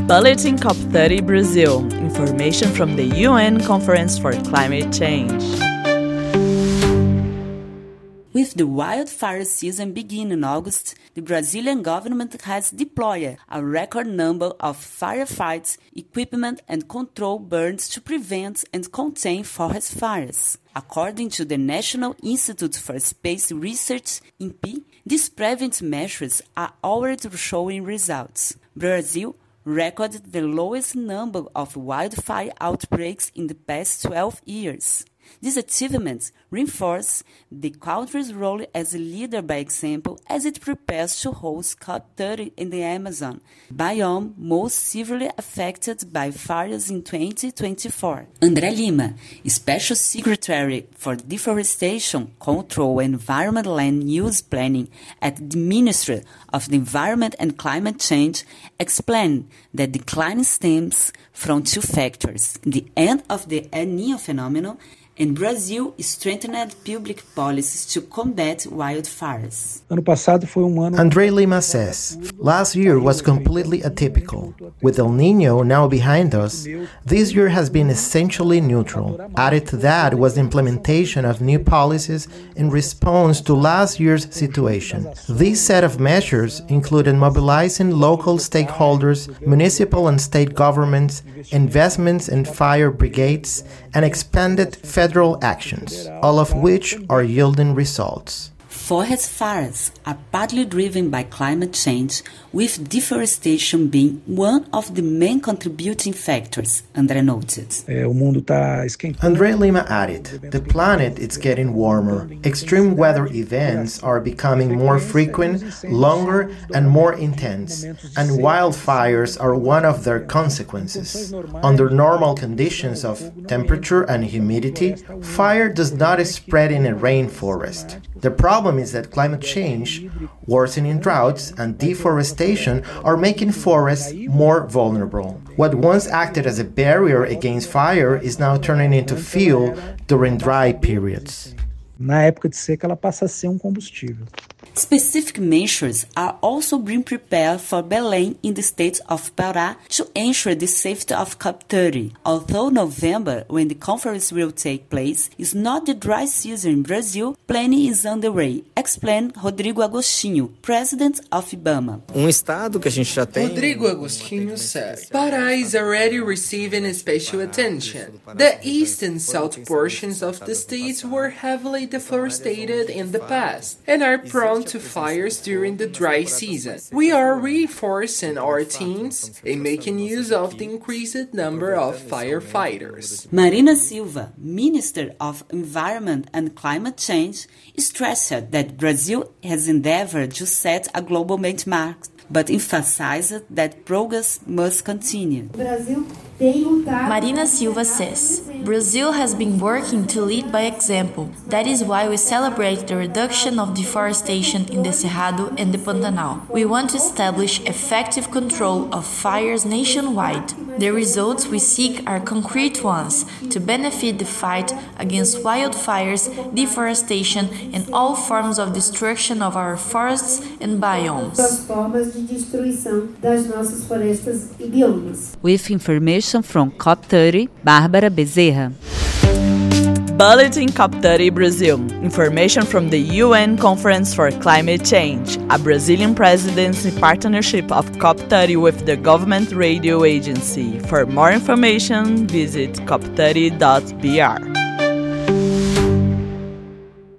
Bulletin COP30 Brazil. Information from the UN Conference for Climate Change. With the wildfire season beginning in August, the Brazilian government has deployed a record number of firefights, equipment and control burns to prevent and contain forest fires. According to the National Institute for Space Research, INPE, these preventive measures are already showing results. Brazil recorded the lowest number of wildfire outbreaks in the past 12 years. These achievements reinforce the country's role as a leader by example as it prepares to host COP30 in the Amazon, biome most severely affected by fires in 2024. André Lima, Special Secretary for Deforestation, Control and Environment Land Use Planning at the Ministry of the Environment and Climate Change, explained that decline stems from two factors: the end of the El Niño phenomenon and Brazil strengthened public policies to combat wildfires. André Lima says, last year was completely atypical. With El Niño now behind us, this year has been essentially neutral. Added to that was the implementation of new policies in response to last year's situation. This set of measures included mobilizing local stakeholders, municipal and state governments, investments in fire brigades, and expanded federal actions, all of which are yielding results. Forest fires are partly driven by climate change, with deforestation being one of the main contributing factors, André noted. André Lima added, the planet is getting warmer. Extreme weather events are becoming more frequent, longer, and more intense, and wildfires are one of their consequences. Under normal conditions of temperature and humidity, fire does not spread in a rainforest. The problem is that climate change, worsening droughts, and deforestation are making forests more vulnerable. What once acted as a barrier against fire is now turning into fuel during dry periods. Specific measures are also being prepared for Belém in the state of Pará to ensure the safety of COP30. Although November, when the conference will take place, is not the dry season in Brazil, planning is underway, explained Rodrigo Agostinho, president of IBAMA. Rodrigo Agostinho said, Pará is already receiving special attention. The east and south portions of the state were heavily deforested in the past and are prone to fires during the dry season. We are reinforcing our teams and making use of the increased number of firefighters. Marina Silva, Minister of Environment and Climate Change, stressed that Brazil has endeavored to set a global benchmark, but emphasized that progress must continue. Marina Silva says, Brazil has been working to lead by example. That is why we celebrate the reduction of deforestation in the Cerrado and the Pantanal. We want to establish effective control of fires nationwide. The results we seek are concrete ones to benefit the fight against wildfires, deforestation, and all forms of destruction of our forests and biomes. With information from COP30, Bárbara Bezerra. Bulletin COP30 Brazil. Information from the UN Conference for Climate Change, a Brazilian presidency partnership of COP30 with the Government Radio Agency. For more information, visit cop30.br.